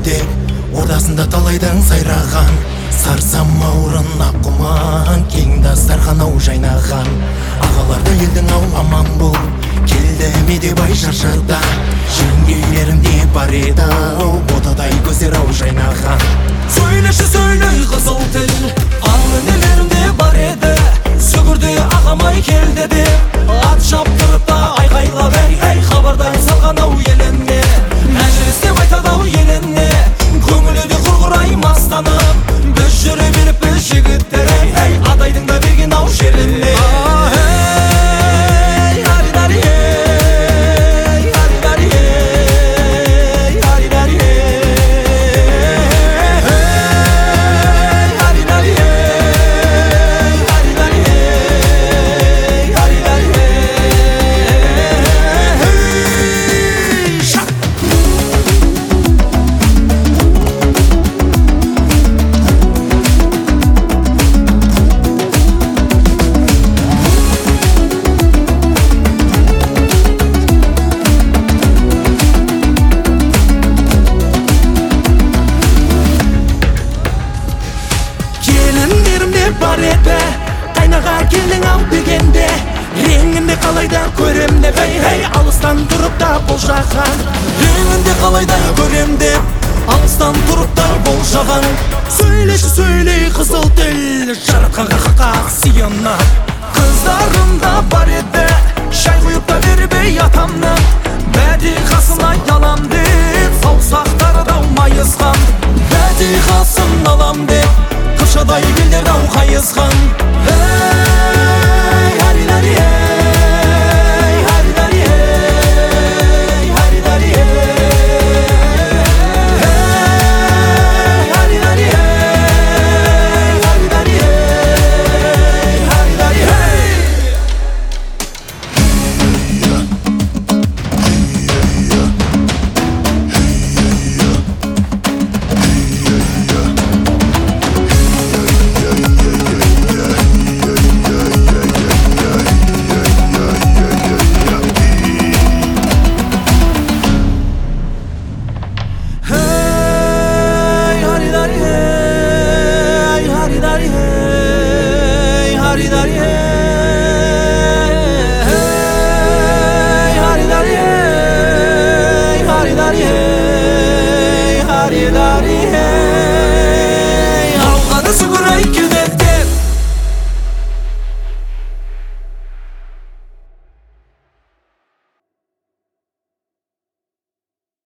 деп ордасында талайдан сайраған, сарсам ауырына құман, кең дастархан ау жайнаған. Ағаларда елдің ау аман бол, келді медебай шаршада, жеңгейлерінде бар еді ау, ботадай көздер ау жайнаған. Сөйлеші сөйлей қызыл тіл, ал өнелерінде бар еді, сүгірді ағамай келді деп, ат шаптырып та айқайлап әй хабардай салған ау еліне. Мәжілістеп айтады ау еліне, көңілі де құрғырай мастанып, біз жүре беріп біз жігіттер әй адайдың да берген ау жеріне. Бар еді қайнаға келдің ау дегенде, реңінде қалайда көрем деп алыстан тұрып та болжаған. Реңінде қалайда көрем деп алыстан тұрып та болжаған. Сөйлеші сөйлей қызыл тіл, жаратқанға хақ сиынна. Қыздарым да бар еді, шай құйып та бербей атамның, бәдиқасын айталам деп, саусақтары да майысқан, бәдиқасын алам деп, қышадай белдер ау қайысқан.